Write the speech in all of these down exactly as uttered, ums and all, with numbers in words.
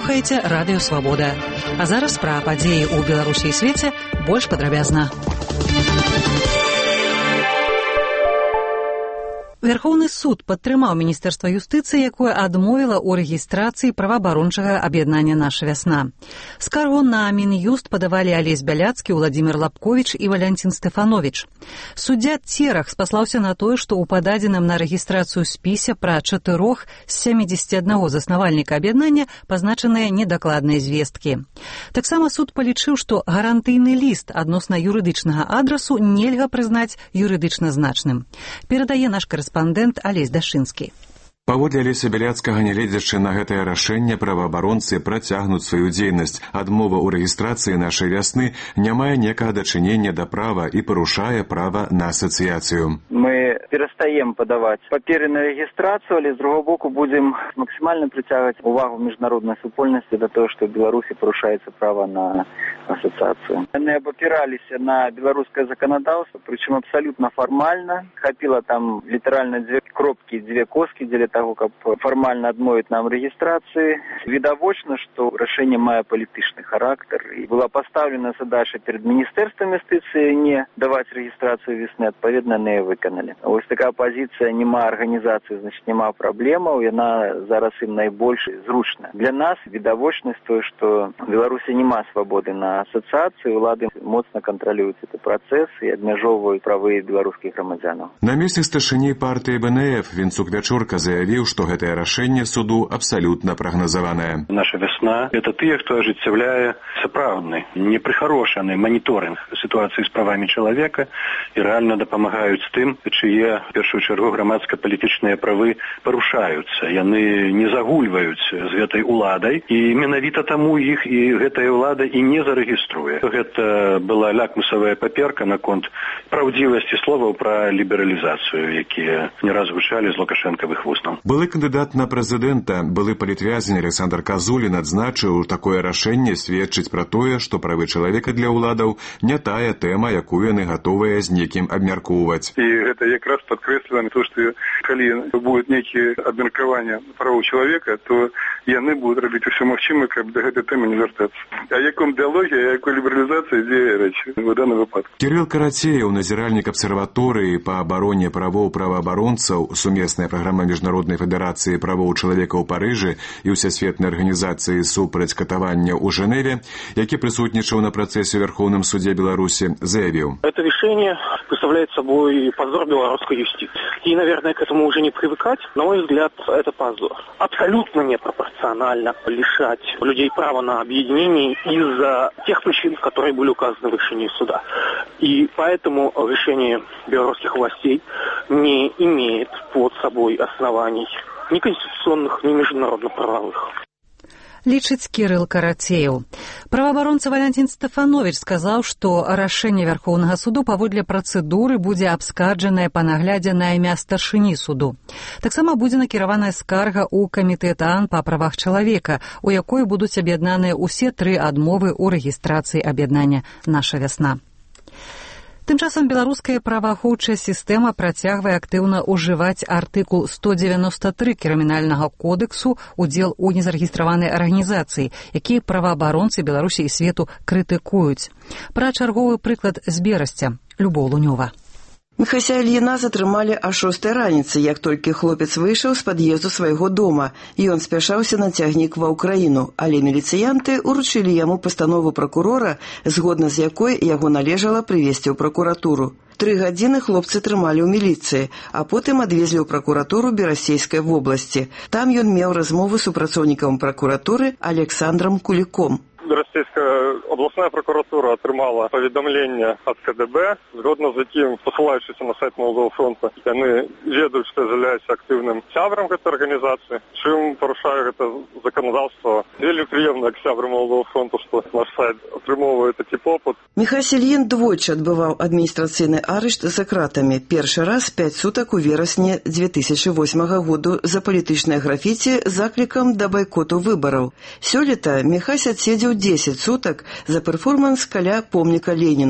слухаеце Радыё Свабода. А зараз пра падзеі ў Беларусі і свеце больш падрабязна. Верховны суд падтрымаў Міністэрства юстыцыі, якое адмовіла ў рэгістрацыі праваабарончага аб'яднання «Наша вясна». Скаргу на Мін'юст падавалі Алесь Бяляцкі, Владзімір Лапковіч і Валянцін Стэфановіч. Суддзя Церах спаслаўся на тое, што ў пададзеным на рэгістрацыю спісе пра чатырох з сямідзесяці аднаго заснавальніка аб'яднання пазначаныя недакладныя звесткі. Таксама суд палічыў, што гарантыйны ліст адносна юрыдычнага адрасу нельга прызнаць юрыдычна значным. Перадае наш корэспандэнт Корэспандэнт Алесь Дашынскі. Паводле Алеся Бяляцкага, нягледзячы на гэтае рашэнне, праваабаронцы працягнуць сваю дзейнасць. Адмова ў рэгістрацыі «Нашай вясны» не мае некага дачынення да права і парушае права на асацыяцыю. Мы перастаем падаваць паперы на рэгістрацыю, але з другого боку будзем максімальна прыцягваць увагу міжнароднай супольнасці да того, што ў Беларусі парушаецца права на асацыяцыю. Яны абапіраліся на беларускае заканадаўства, прычым абсалютна фармальна. Хапіла там літаральна дзве кропкі, дзве коскі дзеля того, каб фармальна адмовіць нам рэгістрацыі. Відавочна, што рашэнне мае палітычны характар. І была пастаўлена задача перад Міністэрствам юстыцыі не даваць рэгістрацыю весны, адпаведна на яе выканалі. Вось такая пазіцыя, няма арганізацыі, значит, няма праблемаў, яна зараз ім найбольш зручная. Для нас відавочнасць тое, што в Беларусі няма свабоды на асацыяцыі, улады моцна кантралююць гэты працэс і абмяжоўваюць правы беларускіх грамадзянаў. На месцы старшыні партыі БНФ Вінцук Вячорка заявіў, што гэтае рашэнне суду абсалютна прагназаванае. Наша вясна – это тыя, хто ажыццяўляе сапраўдны, непрыхарошаны маніторынг сітуацыі з правамі чалавека і рэальна дапамагаюць тым, чые, в першую чаргу, грамадска-палітычныя правы парушаюцца. Яны не загульваюць з гэтай уладай, і менавіта таму іх і гэтая ўлада і не зарэгіструе. Гэта была лакмусавая паперка наконт праўдзівасці словаў пра лібералізацыю, якія не раз гучалі з лукашэнкавых вуснаў. Былы кандыдат на прэзідэнта, былы палітвязень Александр Казулін адзначыў, такое рашэнне сведчыць пра тое, што правы чалавека для ўладаў не тая тэма, якую яны гатовыя з некім абмяркоўваць. І гэта якраз падкрэсліваем то, што калі будуць нейкія абмеркавання правоў чалавека, то яны будуць рабіць усё магчымае, каб да гэтай тэмы не вяртацца. А яком дыялогі, а якой лібералізацыі ідзе рэч у даным выпадку? Кірыл Карацеев, назіральнік абсерваторыі па абароне правоў праваабаронцаў, сумесная праграма Міжнароднай федэрацыі правоў чалавека ў Парыжы і Ўсесветнай арганізацыі супраць катавання ў Жэневе, які прысутнічаў на працэсе ў Верховным суде Беларусі, заявіў: Это решение представляет собой позор белорусской юстиции. И, наверное, к этому уже не привыкать. На мой взгляд, это позор. Абсолютно непропорционально лишать людей права на объединение из-за тех причин, которые были указаны в решении суда. И поэтому решение белорусских властей не имеет под собой оснований ни конституционных, ни международно-правовых. Лічыць Кірыл Карацеев. Праваабаронца Валянцін Стэфановіч сказаў, што рашэнне Верхоўнага суду паводле працэдуры будзе абскарджанае па наглядзе на імя старшыні суду. Таксама будзе накіраваная скарга ў камітэт ААН па правах чалавека, у якой будуць аб'яднаныя ўсе тры адмовы ў рэгістрацыі аб'яднання «Наша вясна». Тым часам беларуская праваахоўчая сістэма працягвае актыўна ўжываць артыкул сто дзевяносто тры крымінальнага кодексу «Удзел у незарэгістраванай арганізацыі», які праваабаронцы Беларусі і свету крытыкуюць. Пра чарговы прыклад з Берасця. Любоў Лунёва. Міхася Ільіна затрымалі а шостай раніцы, як толькі хлопец выйшаў з пад'езду свайго дома. Ён спяшаўся на цягнік ва ўкраіну, але міліцыянты уручылі яму пастанову пракурора, згодна з якой яго належала прывезці ў пракуратуру. Тры гадзіны хлопцы трымалі ў міліцыі, а потым адвезлі ў пракуратуру Берасцейскай вобласці. Там ён меў размову з супрацоўнікам пракуратуры Александром Куліком. Берасцейская областная прокуратура атрымала паведамленне ад КДБ, згодна з якім, посылаючыся на сайт Малого фронта, яны ведаюць, што з'яўляюцца актыўным сябрам гэтай арганізацыі, чым парушае гэта заканадаўства. Вельмі прыемна, як сябры Малого фронту, што наш сайт атрымоўвае такі попыт. Міхась Ільін двойчы адбываў адміністрацыйны арышт за кратамі. Першы раз пяць сутак у верасні дзве тысячы восьмага году за палітычнае графіці з заклікам да байкоту выбараў. Сёлета Міхась адседзеў дзесяць сутак за перформанс каля помніка Леніну.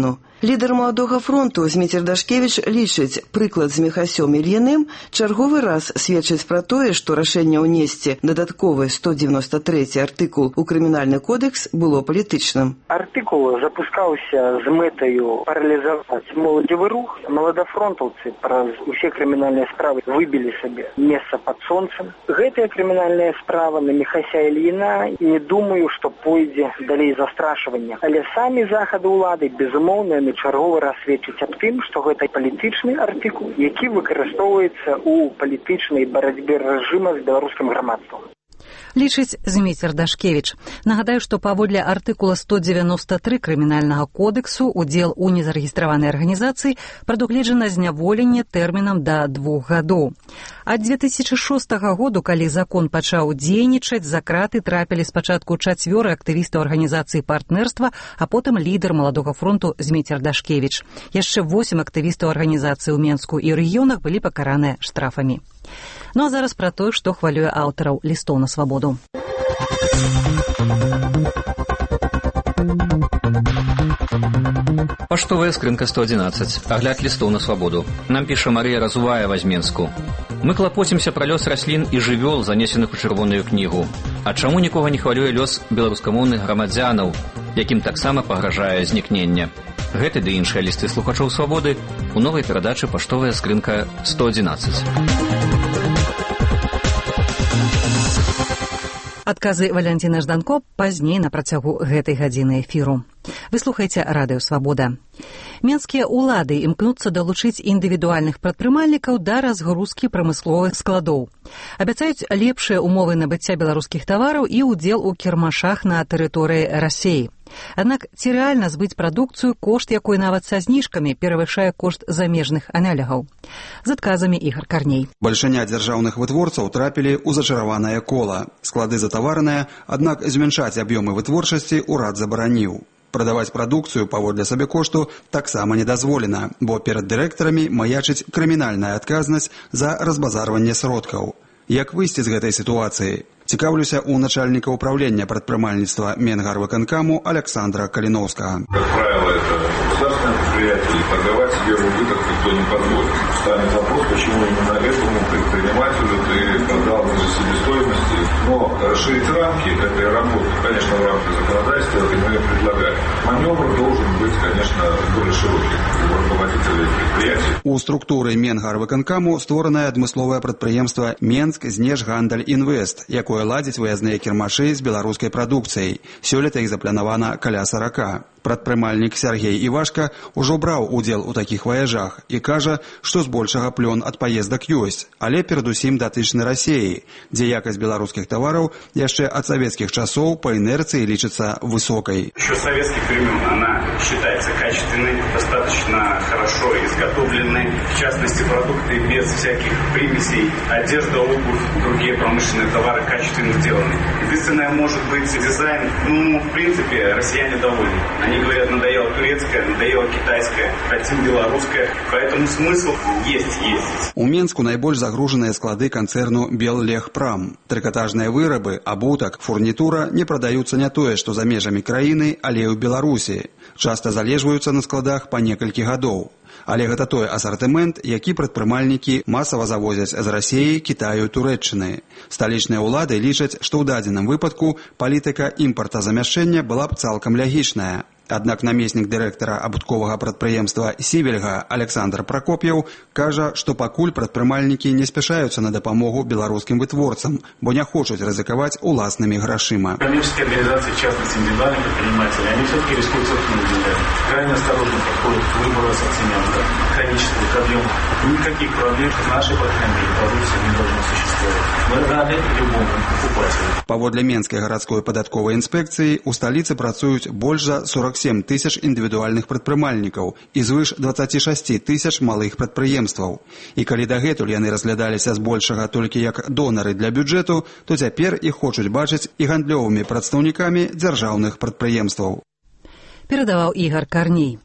Лідар маладога фронту Зміцер Дашкевіч лічыць, прыклад з Міхасём Ільіным чарговы раз сведчыць пра тое, што рашэнне ўнесці дадатковы сто девяносто третий артыкул у крымінальны кодекс было палітычным. Артыкул запускаўся з мэтаю паралізаваць моладзевы рух. Маладафронтаўцы праз усе крымінальныя справы выбілі сабе месца пад сонцам. Гэтая крымінальная справа на Міхася Ільіна, не думаю, што пойдзе далей застрашвання. Але самі захады ўлады, безумоўна, чарговы раз сведчыць аб тым, што гэта палітычны артыкул, які выкарыстоўваецца ў палітычнай барацьбе рэжыма з беларускім грамадствам. Лічыць Зміцер Дашкевіч. Нагадаю, што паводле артыкула сто девяносто три крымінальнага кодексу удзел у незарэгістраванай арганізацыі прадугледжана зняволенне тэрмінам да двух гадоў. Ад две тысячи шостага году, калі закон пачаў дзейнічаць, за краты трапілі спачатку чацвёры актывістаў арганізацыі партнерства, а потым лідар маладога фронту Зміцер Дашкевіч. Яшчэ восем актывістаў арганізацыі ў Менску і рэгіёнах былі пакараныя штрафамі. Ну а зараз пра тое, што хвалюе аўтараў лістоў на свабоду. Паштовая скрынка сто одиннадцать. Агляд лістоў на свабоду. Нам піша Марыя Разуваева з Менску. Мы клапоцімся пра лёс раслін і жывёл, занесеных у чырвоную кнігу. А чаму нікога не хвалюе лёс беларускамоўных грамадзянаў, якім таксама пагражае знікнення? Гэты ды іншыя лісты слухачоў свабоды у новай перадачы «Паштовая скрынка сто одиннадцать». Адказы Валянціна Жданко пазней на працягу гэтай гадзіны эфіру. Вы слухаеце радыё «Свабода». Менскія ўлады імкнуцца далучыць індывідуальных прадпрымальнікаў да разгрузкі прамысловых складоў. Абяцаюць лепшыя умовы набыцця беларускіх тавараў і ўдзел у кірмашах на тэрыторыі Расіі. Аднак ці рэальна збыць прадукцыю, кошт якой нават са зніжкамі перавышае кошт замежных аналягаў? З адказамі Ігар Карней. Бальшыня дзяржаўных вытворцаў трапілі ў зачараванае кола. Склады затавараныя, аднак змяншаць аб'ёмы вытворчасці ўрад забараніў. Прадаваць прадукцыю паводле сабекошту таксама не дазволена, бо перад дырэктарамі маячыць крымінальная адказнасць за разбазарванне сродкаў. Як выйсці з гэтай сітуацыі? Цікаўлюся у начальніка управлення прадпрымальніцтва Менгарвыканкаму Александра Калиновского. Как правило, это государственное предприятие, и торговать себе в убыток никто не позволит. Станет вопрос, почему именно этому предпринимателю ты продал за себестоимости. Но расширить рамки этой работы, конечно, в рамках законодательства, это мы предлагаем. Маневр должен быть, конечно, более широким у руководителей предприятий. У структуры Менгарвыканкаму створанае адмысловае прадпрыемства Менск Знешгандаль Інвест, якое ладзіць выязныя кірмашы з беларускай прадукцыяй. Сёлета іх запланавана каля сорока. Прадпрымальнік Сергей Івашка ўжо браў удзел у такіх ваяжах і кажа, што збольшага плён ад паездак ёсць, але перадусім датычны Расіі, дзе якасць беларускіх тавараў яшчэ ад савецкіх часоў па інерцыі лічыцца высокай. Еще с советских времен она считается качественной, достаточно хорошо изготовленной. В частности, продукты без всяких примесей, одежда, обувь, другие промышленные товары качественно сделаны. Единственное, может быть, дизайн, ну, в принципе, россияне довольны. Они говорят, надоело турецкое, надоело китайское, хотим белорусское, поэтому смысл есть, есть. У Менску найбольш загружаныя склады канцэрну Беллегпрам. Трыкатажныя вырабы, абутак, фурнітура не прадаюцца не тое, што за межамі краіны, але і ў Беларусі. Часта залежваюцца на складах па некалькі гадоў. Але гэта той асартымент, які прадпрымальнікі масава завозяць з Расіі, Кітаю, Турэччыны. Сталічныя ўлады лічаць, што ў дадзеным выпадку палітыка імпартазамяшчэння была б цалкам лягічная. Аднак намеснік дырэктара абутковага прадпрыемства «Сівельга» Александр Прокоп'яў кажа, што пакуль прадпрымальнікі не спяшаюцца на дапамогу беларускім вытворцам, бо не хочуць рызыкаваць уласнымі грашыма. Коммерческие организации, в частности индивидуальные предприниматели, они все-таки рискуют собственными деньгами. Крайне осторожно подходят к выбору ассортимента, к количеству, к объему. Никаких проблем в нашей, по крайней мере, продукции не должно существовать. Мы рады любому покупателю. Паводле Менскай гарадской падатковай інспекцыі у сталіцы працуюць больш за сорок сем тысяч індывідуальных прадпрымальнікаў і звыш двадцать шесть тысяч малых прадпрыемстваў. І калі дагэтуль яны разглядаліся збольшага толькі як донары для бюджэту, то цяпер іх хочуць бачыць і гандлёвымі прадстаўнікамі дзяржаўных прадпрыемстваў. Перадаваў Ігар Карней.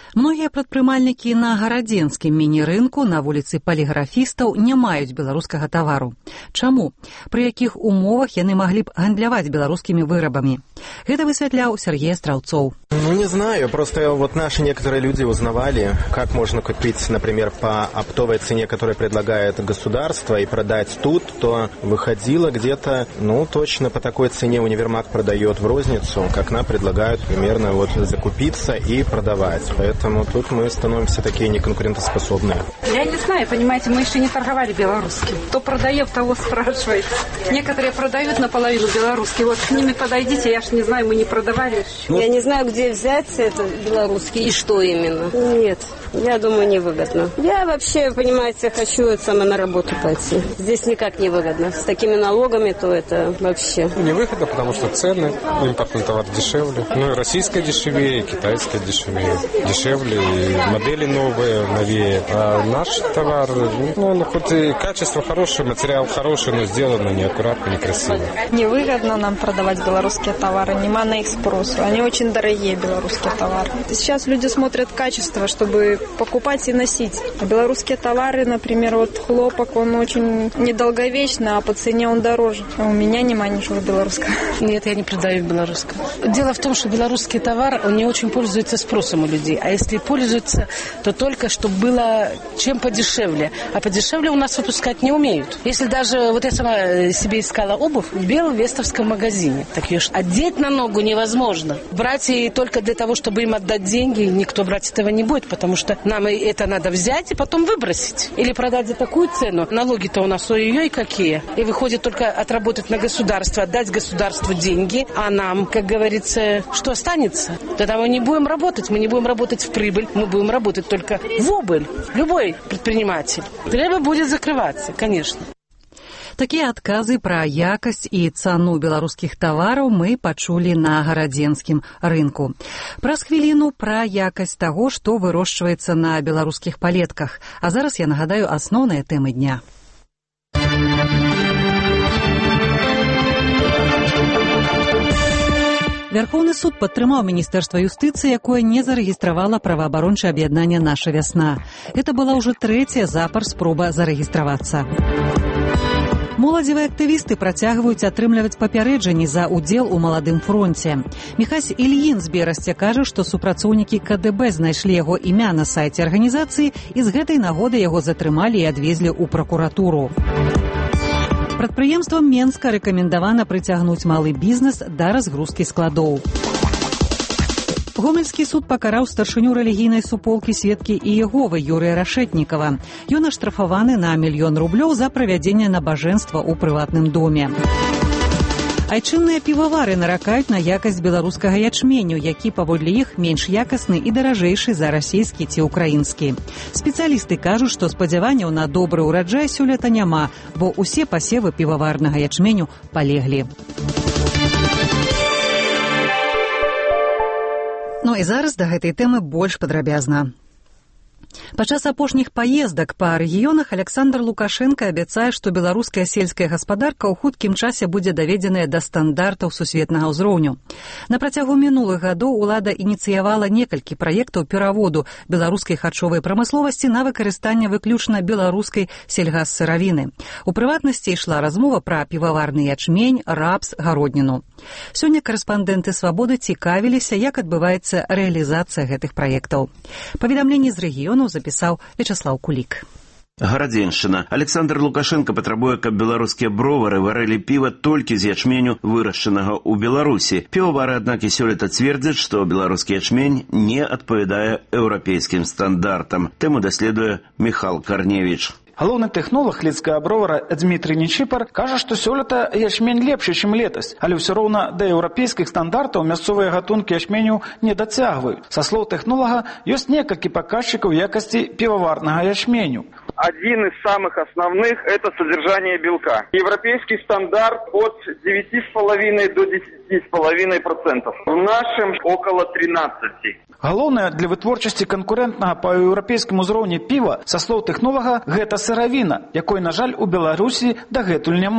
Многія прадпрымальнікі на гарадзенскім міні-рынку на вуліцы паліграфістаў не маюць беларускага тавару. Чаму? Пры якіх умовах яны маглі б гандляваць беларускімі вырабамі? Гэта высвятляў Сергей Стралцов. Ну, не знаю, просто вот наши некоторые люди узнавали, как можно купить, например, по оптовой цене, которую предлагает государство, и продать тут, то выходило где-то, ну, точно по такой цене универмаг продает в розницу, как нам предлагают примерно вот закупиться и продавать. Поэтому тут мы становимся такие неконкурентоспособные. Я не знаю, понимаете, мы еще не торговали белорусским. Кто продает, того спрашивает. Некоторые продают наполовину белорусский. Вот к ними подойдите, я ж не знаю, мы не продавали. Ну, я не знаю, где взять это белорусский и что именно. Нет, я думаю, невыгодно. Я вообще, понимаете, хочу сама на работу пойти. Здесь никак не выгодно. С такими налогами, то это вообще... Невыгодно, потому что цены, импортный товар дешевле. Ну и российская дешевее, и китайская дешевее. Дешевле, и модели новые, новее. А наш товар, ну, ну хоть и качество хорошее, материал хороший, но сделано неаккуратно, некрасиво. Невыгодно нам продавать белорусские товары, нема на их спросу. Они очень дорогие, белорусские товары. Сейчас люди смотрят качество, чтобы покупать и носить. А белорусские товары, например, вот хлопок, он очень недолговечный, а по цене он дороже. А у меня нема ничего белорусского. Нет, я не продаю белорусского. Дело в том, что белорусский товар, он не очень пользуется спросом у людей. А если пользуется, то только, чтобы было чем подешевле. А подешевле у нас выпускать не умеют. Если даже, вот я сама себе искала обувь в Беловестовском магазине, так ее ж одеть на ногу невозможно. Брать и только для того, чтобы им отдать деньги, никто брать этого не будет, потому что нам это надо взять и потом выбросить. Или продать за такую цену. Налоги-то у нас ой-ой-ой какие. И выходит только отработать на государство, отдать государству деньги, а нам, как говорится, что останется? Тогда мы не будем работать, мы не будем работать в прибыль, мы будем работать только в убыль. Любой предприниматель. Треба будет закрываться, конечно. Такія адказы пра якасць і цану беларускіх тавараў мы пачулі на гарадзенскім рынку. Праз хвіліну пра якасць таго, што вырошчваецца на беларускіх палетках. А зараз я нагадаю асноўныя тэмы дня. Вярхоўны суд падтрымаў Міністэрства юстыцыі, якое не зарэгістравала праваабарончае аб'яднанне «Наша вясна». Это была ўжо трэцяя запар спроба зарэгістравацца. Моладзевыя актывісты працягваюць атрымліваць папярэджанні за ўдзел у маладым фронце. Міхась Ільін з Берасця кажа, што супрацоўнікі ка дэ бэ знайшлі яго імя на сайце арганізацыі і з гэтай нагоды яго затрымалі і адвезлі ў пракуратуру. Прадпрыемствам Менска рэкамендавана прыцягнуць малы бізнес да разгрузкі складоў. Гомельскі суд пакараў старшыню рэлігійнай суполкі сведкі Іеговы Юрыя Рашэтнікава. Ён аштрафаваны на мільён рублёў за правядзенне набажэнства ў прыватным доме. Айчынныя півавары наракаюць на якасць беларускага ячменю, які, паводле іх, менш якасны і даражэйшы за расійскі ці ўкраінскі. Спецыялісты кажуць, што спадзяванняў на добры ўраджай сёлета няма, бо ўсе пасевы піваварнага ячменю палеглі. Ну і зараз да гэтай тэмы больш падрабязна. Падчас апошніх паездак па рэгіёнах Александр Лукашенко абяцае, што беларуская сельская гаспадарка ў хуткім часе будзе даведзеная да стандартаў сусветнага ўзроўню. На працягу мінулых гадоў улада ініцыявала некалькі праектаў пераводу беларускай харчовай прамысловасці на выкарыстанне выключна беларускай сельгассыравіны. У прыватнасці ішла размова пра піваварны ячмень, рапс, гародніну. Сёння карэспандэнты «Свабоды» цікавіліся, як адбываецца рэалізацыя гэтых праектаў. Паведамленне з рэгіёнаў запісаў Вячаслаў Кулік. Гарадзеншчына. Александр Лукашенко патрабуе, каб беларускія бровары варылі піва толькі з ячменю, вырашчанага ў Беларусі. Півавары, аднак, і сёлета цвердзяць, што беларускі ячмень не адпавядае еўрапейскім стандартам. Тэму даследуе Міхал Карневіч. Галоўны тэхнолог лідскага бровара Дмітрый Нечипар кажа, што сёлета ячмень лепшы, чым летась, але ўсё роўна да еўрапейскіх стандартаў мясцовыя гатункі ячменю не дацягваюць. Са слоў тэхнолага, ёсць некалькі паказчыкаў якасці піваварнага ячменю. Один из самых основных – это содержание белка. Европейский стандарт от девяти с половиной до десяти с половиной процентов. В нашем около тринадцати. Галоўнае для вытворчасці канкурэнтнага па еўрапейскім узроўні піва, са слоў тэхнолага, гэта сыравіна, якой, на жаль, у Беларусі дагэтуль няма.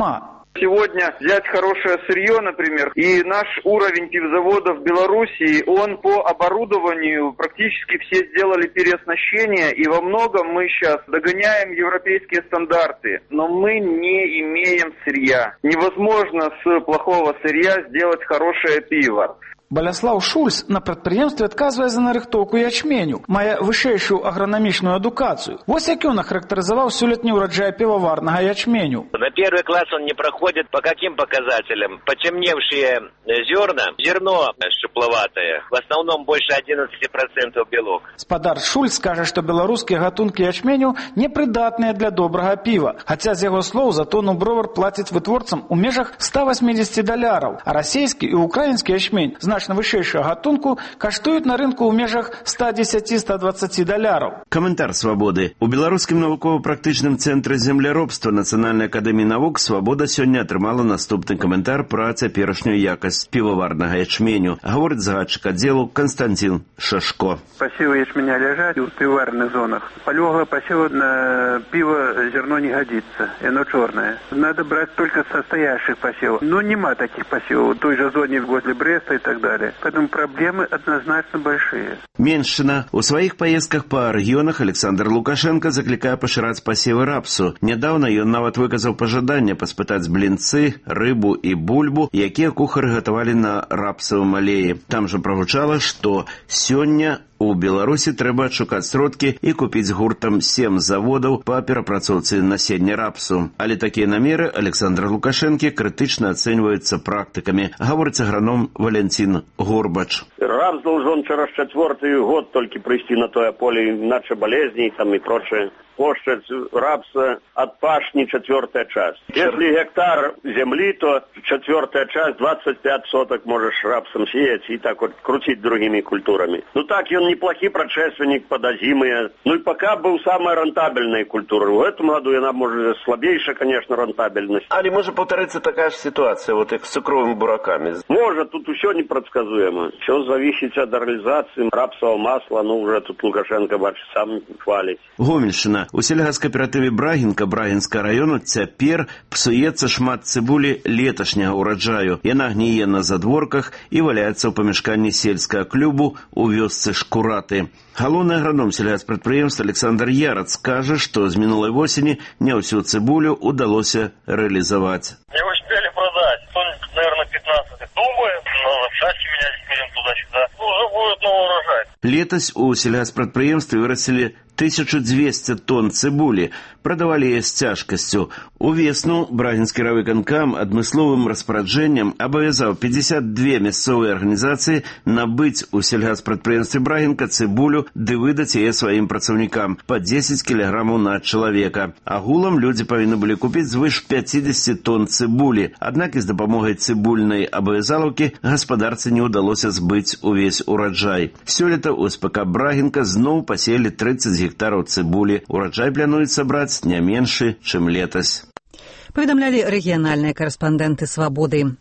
Сегодня взять хорошее сырье, например, и наш уровень пивзаводов в Белоруссии, он по оборудованию практически все сделали переоснащение, и во многом мы сейчас догоняем европейские стандарты, но мы не имеем сырья. Невозможно с плохого сырья сделать хорошее пиво. Баляслаў Шульц на прадпрыемстве адказвае за нарыхтоўку ячменю, мае вышэйшую агранамічную адукацыю. Вось як ён ахарактарызаваў сёлетні ўраджай пивоварнага ячменю. На первый класс он не проходит по каким показателям? Потемневшие зерна, зерно щупловатое, в основном больше одиннадцать процентов белок. Спадар Шульц скажа, што беларускія гатункі ячменю непрыдатныя для добрага піва, хаця з яго слоў за тону бровар плаціць вытворцам у межах ста восемьдесят даляраў, а расійскі і украінскі ячмень значна вышэйшую гатунку каштуюць на рынку ў межах ста дзесяці - ста дваццаці даляраў. Каментар «Свабоды». У Беларускім навукова-практычным цэнтры земляробства Нацыянальнай акадэміі навук «Свабода» сёння атрымала наступны каментар пра цяперашнюю якасць пивоварнага ячменю, гаворыць загадчык аддзелу Константин Шашко. Посевы ячменя лежат в пивоварных зонах. Полегло посева на пиво зерно не годится, оно черное. Надо брать только состоящих посевов. Но нема таких посевов в той же зоне возле Бреста и так далее. Поэтому проблемы однозначно большие. Меньшина. У своих поездках по регионах Александр Лукашенко закликае пашыраць пасевы рапсу. Нядаўна ён нават выказаў пажаданне паспытаць блінцы, рыбу і бульбу, якія кухары гатавалі на рапсавым алеі. Там жа прагучала, што сёння у Беларусі трэба адшукаць сродкі і купіць гуртам сем заводаў па перапрацоўцы насення рапсу. Але такія намеры Александра Лукашэнкі крытычна ацэньваюцца практыкамі, гаворыць аграном Валентин Горбач. Рапс должен через четвертый год только прийти на то поле, иначе болезни там и прочее. Площадь рапса от пашни четвертая часть. Если гектар земли, то четвертая часть, двадцать пять соток можешь рапсом сеять и так вот крутить другими культурами. Ну так, он неплохий предшественник под озимые. Ну и пока был самая рентабельная культура. В этом году она может слабейшая, конечно, рентабельность. Але может повториться такая же ситуация, вот как с цукровыми бураками? Может, тут все непредсказуемо. Все зависит от реализации рапсового масла, ну уже тут Лукашенко, бачит, сам хвалит. Гомельщина. У сельгаскааператыве Брагінка Брагінскага району цяпер псуецца шмат цыбулі леташняга ўраджаю. Яна гніе на задворках і валяецца ў памяшканні сельскага клубу у вёсцы Шкураты. Галоўны аграном сельгаспрадпрыемства Александр Ярац кажа, што з минулой осени не ўсю цыбулю удалося рэалізаваць. Не успели продать. Наверное, пятнадцать. Думаю, но запчасти менять будем туда-сюда. Уже будет новый урожай. Летась у сельгаспрадпрыемстве вырастили тысячу двести тонн цыбулі, прадавалі яе з цяжкасцю. У весну Брагінскі райвыканкам адмысловым распараджэннем абавязаў пятьдесят две мясцовыя арганізацыі набыць у сельгаспрадпрыемстве Брагінка цыбулю ды выдаць яе сваім працаўнікам па дзесяць кілаграмаў на чалавека. Агулам людзі павінны былі купіць звыш пятьдесят тонн цыбулі, аднак і з дапамогай цыбульнай абавязалаўкі гаспадарцы не ўдалося збыць увесь ураджай. Сёлета у эс пэ ка Брагінка зноў пасеялі тридцать гектараў цыбулі. Ураджай плануецца браць не меншы, чым летась. Паведамлялі рэгіянальныя карэспандэнты «Свабоды».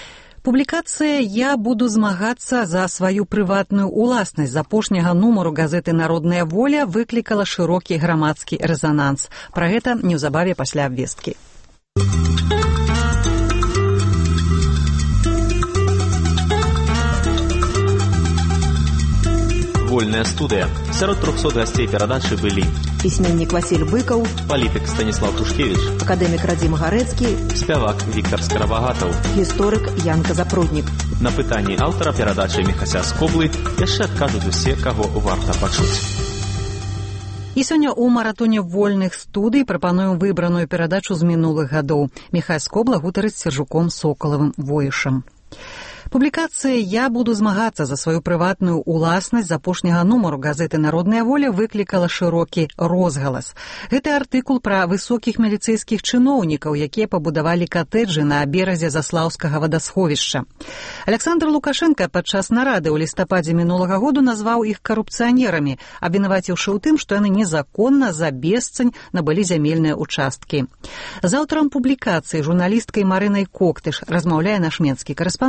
Публікацыя «Я буду змагацца за сваю прыватную уласнасць» з апошняга нумару газеты «Народная воля» выклікала шырокі грамадскі рэзананс. Пра гэта неўзабаве пасля абвесткі. Вольная студыя. Сярод трохсот гасцей перадачы былі пісьменнік Васіль Быкаў, палітык Станіслав Тушкевіч, акадэмік Радзім Гарэцкі, спявак Віктар Скарабагатаў, гісторык Янка Запруднік. На пытанні аўтара перадачы Міхася Скоблы яшчэ адкажуць усе, каго варта пачуць. І сёння ў маратоне вольных студый прапануем выбраную перадачу з мінулых гадоў. Міхась Скобла гутарыць з Сержуком Сокалавым Воішам. Публікацыя «Я буду змагацца за сваю прыватную уласнасць» з апошняга нумару газеты «Народная воля» выклікала шырокі розгалас. Гэты артыкул пра высокіх міліцэйскіх чыноўнікаў, якія пабудавалі катэджы на беразе Заслаўскага вадасховішча. Александр Лукашенко падчас нарады ў лістападзе мінулага году назваў іх карупцыянерамі, абвінаваціўшы ў тым, што яны незаконна за бесцань набылі зямельныя участкі. З аўтарам публікацыі журналісткай Марынай Коктыш размаўляе наш менскі карэспандэнт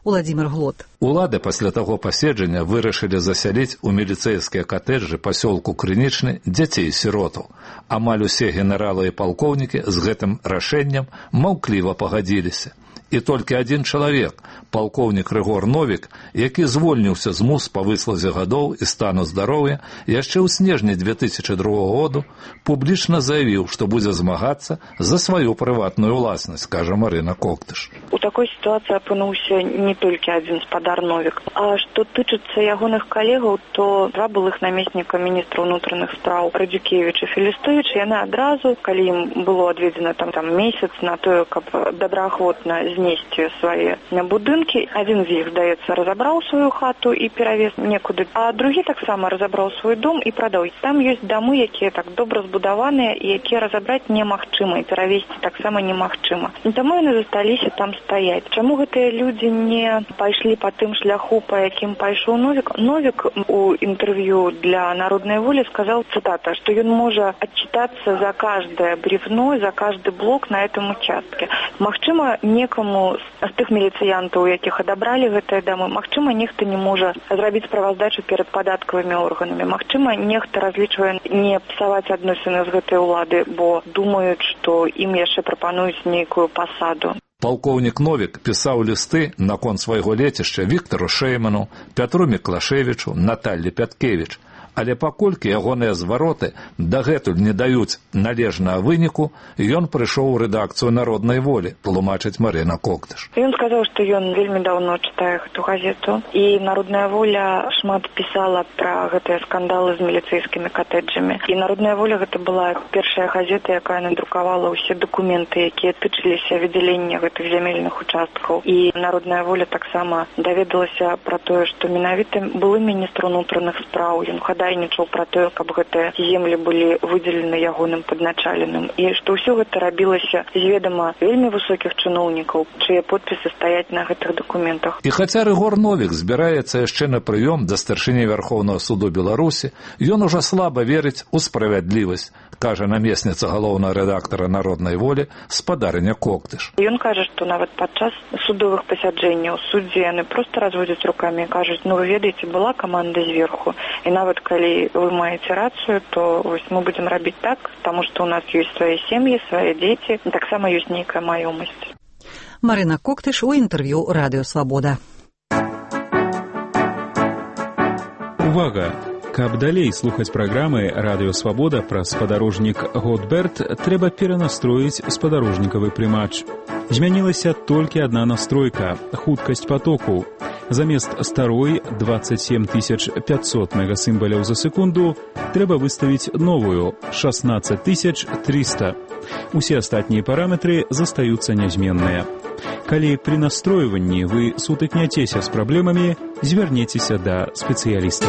Уладзімір Глот. Улады пасля таго паседжання вырашылі засяліць у міліцэйскія катэджы пасёлку Крынічны дзяцей-сіротаў. Амаль усе генералы і палкоўнікі з гэтым рашэннем маўкліва пагадзіліся. І толькі адзін чалавек, палкоўнік Рыгор Новік, які звольніўся з мус па выслузе гадоў і стану здароўя, яшчэ ў снежні две тысячы другога году публічна заявіў, што будзе змагацца за сваю прыватную ўласнасць, кажа Марына Коктыш. У такой сітуацыі апынуўся не толькі адзін спадар Новік. А што тычыцца ягоных калегаў, то два былых намесніка міністра ўнутраных спраў Радзюкевіч і Філістовіч, яны адразу, калі ім было адведзена там, там месяц на тое, каб добраахвотна знесці свае будынкі. Адзін з іх, здаецца, разабраў сваю хату і перавез некуды, а другі таксама разабраў свой дом і прадаў. Там ёсць дамы, якія так добра збудаваныя і якія разабраць немагчыма і перавезці таксама немагчыма. І таму яны засталіся там стаяць. Чаму гэтыя людзі не пайшлі па тым шляху, па якім пайшоў Новік? Новік у інтэрв'ю для Народнай волі сказаў, цытата, што ён можа адчытацца за каждое бревно, за каждый блок на этом участке. Магчыма, некаму з тых міліцыянтаў, якіх адабралі гэтыя дамы, магчыма, нехта не можа зрабіць справаздачу перад падаткавымі органамі. Магчыма, нехта разлічвае не псаваць адносіны з гэтай улады, бо думаюць, што ім яшчэ прапануюць нейкую пасаду. Палкоўнік Новік пісаў лісты наконт свайго лецішча Віктару Шэйману, Пятру Міклашевічу, Наталлі Пяткевіч. Але паколькі ягоныя звароты дагэтуль не даюць належнага выніку, ён прыйшоў у рэдакцыю Народнай волі, тлумачыць Марына Коктыш. Ён сказаў, што ён вельмі даўно чытае гэту газету, і Народная воля шмат пісала пра гэтыя скандалы з міліцэйскімі катэджамі. І Народная воля гэта была першая газета, якая надрукавала ўсе дакументы, якія тычыліся выдзялення гэтых зямельных участкаў. І Народная воля таксама даведалася пра тое, што менавіта былы міністр унутраных спраў, ён хадайнічаў пра тое, каб гэтыя землі былі выдзелены ягоным падначаленым, і што ўсё гэта рабілася з ведама вельмі высокіх чыноўнікаў, чые подпісы стаяць на гэтых дакументах. І хаця Рыгор Новік збіраецца яшчэ на прыём да старшыні Вярхоўнага суду Беларусі, ён ужо слаба верыць у справядлівасць, кажа намесніца галоўнага рэдактара Народнай волі спадарыня Коктыш. Ён кажа, што нават падчас судовых пасяджэнняў суддзі яны проста разводзяць рукамі і кажуць, ну вы ведаеце, была каманда зверху, і нават калі вы маеце рацыю, то вось мы будзем рабіць так, таму што ў нас ёсць свае сем'і, свае дзеці, і таксама ёсць нейкая маёмасць. Марына Коктыш у інтэрв'ю Радыё Свабода. Увага! Каб далей слухаць праграмы «Радыё Свабода» пра спадарожнік Готберт, трэба перанастроіць спадарожнікавы прымач. Змянілася толькі адна настройка – хуткасць патоку. Замест старой двадцать семь тысяч пятьсот мегасімбаляў за секунду трэба выставіць новую – шестнадцать тысяч триста. Усе астатнія параметры застаюцца нязменныя. Калі пры настройванні вы сутыкняцеся з праблемамі, звярнецеся да спецыялістаў.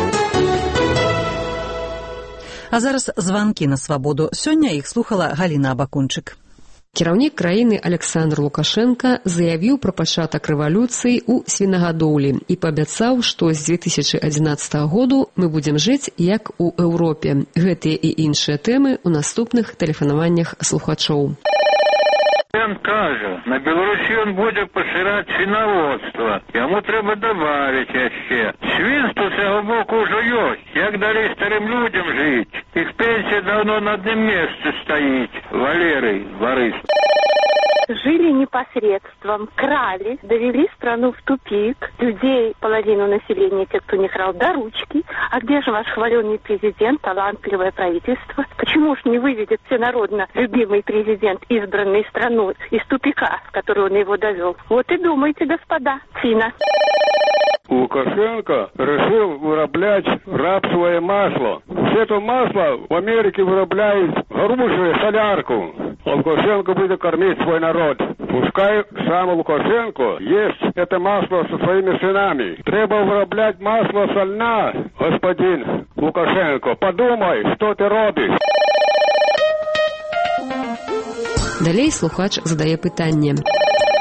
А зараз званкі на свабоду. Сёння іх слухала Галіна Абакунчык. Кіраўнік краіны Александр Лукашенко заявіў пра пачатак рэвалюцыі ў свінагадоўлі і паабяцаў, што з две тысячы адзінаццатага году мы будзем жыць як у Еўропе. Гэтыя і іншыя тэмы ў наступных тэлефанаваннях слухачоў. Ён кажа, на Беларусі ён будзе пашыраць свінаводства. Яму трэба добавіць яшчэ. Свінства з яго боку ўжо ёсць. Як далей старым людзям жыць? Іх пенсія даўно на адным месцы стаіць. Валерый Борис. Жили непосредством, крали, довели страну в тупик. Людей, половину населения, те, кто не крал, до ручки. А где же ваш хваленый президент, талантливое правительство? Почему ж не выведет всенародно любимый президент, избранный страну, из тупика, в который он его довел? Вот и думайте, господа. Фина. Лукашенко решил вырублять рапсовое масло. Это масло в Америке вырабляет грубую солярку. Лукашенко будет кормить свой народ. Пускай сам Лукашенко ест это масло со своими сынами. Треба вырублять масло со льна, господин Лукашенко. Подумай, что ты робишь. Далей слухач задае пытанне.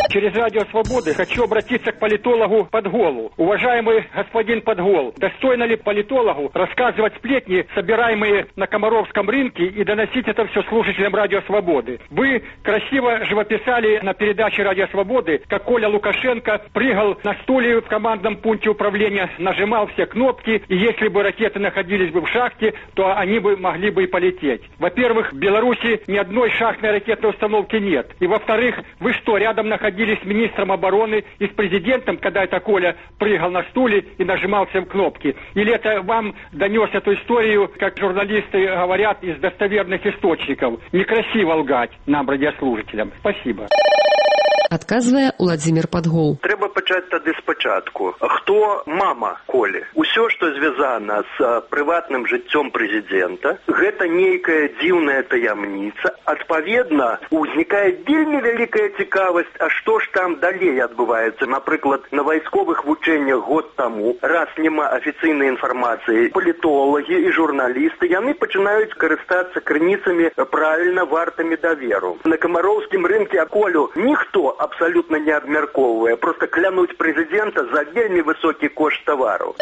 Через Радио Свободы хочу обратиться к политологу Подголу. Уважаемый господин Подгол, достойно ли политологу рассказывать сплетни, собираемые на Комаровском рынке, и доносить это все слушателям Радио Свободы? Вы красиво живописали на передаче Радио Свободы, как Коля Лукашенко прыгал на стуле в командном пункте управления, нажимал все кнопки, и если бы ракеты находились бы в шахте, то они бы могли бы и полететь. Во-первых, в Беларуси ни одной шахтной ракетной установки нет. И во-вторых, вы что, рядом находились с министром обороны и с президентом, когда это Коля прыгал на стуле и нажимал все кнопки? Или это вам донес эту историю, как журналисты говорят, из достоверных источников? Некрасиво лгать нам, радиослушателям. Спасибо. Адказвае Уладзімір Падгол. Трэба пачаць тады спачатку. Хто мама Колі? Усё, што звязана з прыватным жыццём прэзідэнта, гэта нейкая дзіўная таямніца. Адпаведна, узнікае вельмі вялікая цікавасць, а што ж там далей адбываецца. Напрыклад, на вайсковых вучэннях год таму, раз няма афіцыйнай інфармацыі, палітолагі і журналісты, яны пачынаюць карыстацца крыніцамі правільна вартамі даверу. На Камароўскім рынке Колю ніхто абсолютно не обмерковывая, просто клянуть президента за вельмі высокі кошт тавару.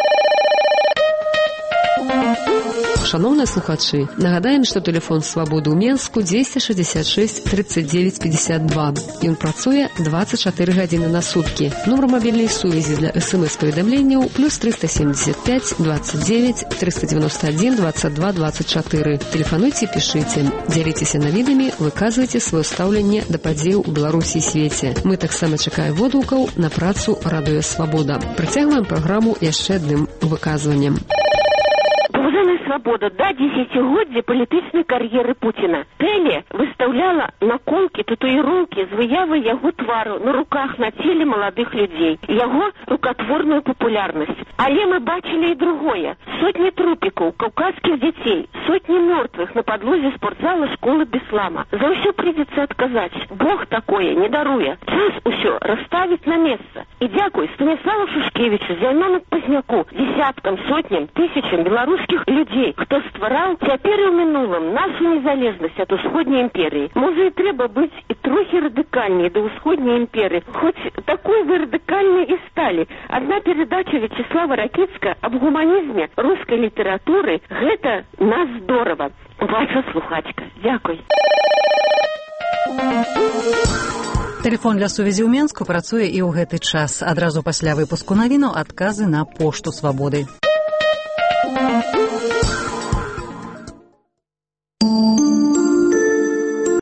Шановныя слухачы, нагадаем, што тэлефон Свабоды ў Менску дзвесце шэсцьдзесят шэсць тридцать девять пятьдесят два. Ён працуе двадцать четыре гадзіны на суткі. Нумар мабільнай сувязі для эс-эм-эс-паведамленняў плюс триста семьдесят пять двадцать девять триста девяносто один двадцать два двадцать четыре. Тэлефануйце, пішыце, дзяліцеся навідамі, выказвайце сваё стаўленне да падзеяў у Беларусі і свеце. Мы таксама чакаем водгукаў на працу Радыё Свабода. Працягваем праграму яшчэ адным выказваннем. Уважаемая Свобода, да десятигоддзя палітычнай кар'еры Путина. Тэле выставляла на конкі татуіроўкі з выявай яго твару на руках, на целе маладых людзей. Яго рукатворную папулярнасць. Але мы бачылі і другое. Сотні трупікаў, каўказскіх дзяцей, сотні мёртвых на падлозе спортзала школы Беслама. За ўсё придется адказаць. Бог такое не даруе. Час усё расставіць на месца. І дзякуй Станіславу Шушкевичу, Зяйнону Пазняку, десяткам, сотням, тысячам беларускіх людей, хто ствараў цяпер і ў мінулым нашу незалежнасць ад усходняй імперыі. Можа, і трэба быць і трохі радыкальней да ўсходняй імперыі. Хоць такой вы радыкальнай і сталі. Адна перадача Вячеслава Ракіцка аб гуманізме рускай літаратуры — гэта нас здорава. Ваша слухачка. Дзякуй. Тэлефон для сувязі ў Менску працуе і ў гэты час. Адразу пасля выпуску навінаў адказы на пошту Свабоды.